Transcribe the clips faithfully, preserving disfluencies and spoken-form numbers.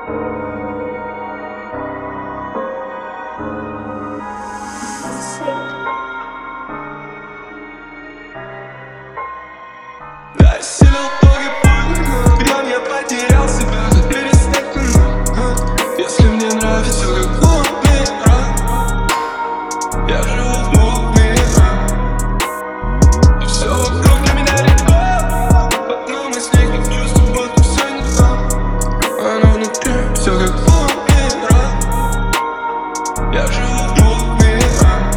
Да, силил долгий путь, где я потерял себя, как перестать тянуть. Если мне нравится, как глупый рай, я живу в двух мирах. И все вокруг для меня легко, в одном из них не чувствую, будто все не то. Оно внутри, все как глупый рай, я живу в двух мирах.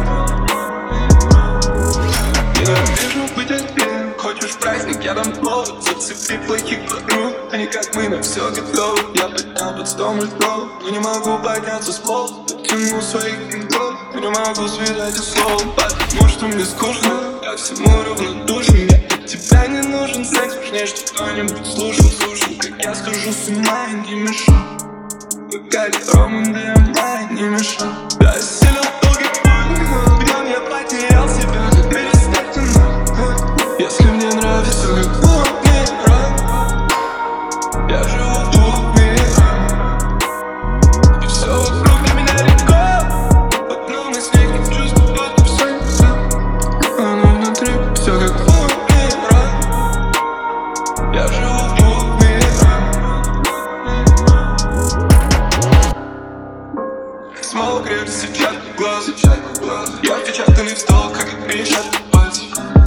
Ненавижу быть один. Хочешь праздник, я дам повод. Зацепи плохих подруг, они как мы на все готовы. Я поднял под стол льдов, но не могу подняться с пола. Подтяну своих винтов, но не могу связать и слов. Потому что мне скучно, я всему равнодушен. Мне от тебя не нужен секс, важнее, что кто-нибудь слушал. Слушал, как я схожу с ума и не мешал. Как Роман Демай не мешал. Я осилил долгий путь, где я потерял себя, как перестать тянуть. Если мне нравится, как глупый рай, я живу в двух мирах. И все вокруг для меня легко, в одном из них не чувствую, будто все не то. Оно внутри, все как глупый рай, я живу в двух мирах. Смол крепится, печатный глаз, я впечатанный в стол, как и перечатный пальцы.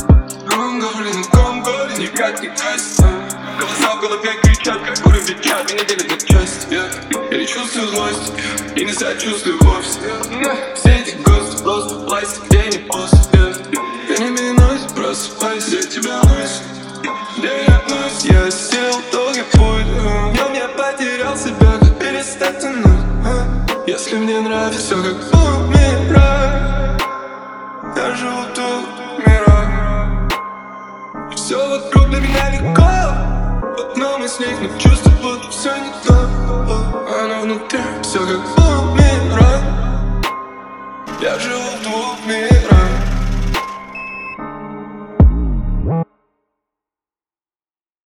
Никак не красится. Голоса в голове кричат, как уровень чат. Меня делят на части. Я не чувствую злость и не сочувствую вовсе. Все эти гости просто пластик, где не после. Я не минусь, просыпайся, я тебя носит. Где я относь, я осилил долгий путь. В нем я потерял себя, как перестать тянуть. Если мне нравится, все как умирать. Я живу в двух мирах. Все вокруг для меня легко, в одном из них не чувствую, будто все не то. Оно внутри, все как умирать. Я живу в двух мирах.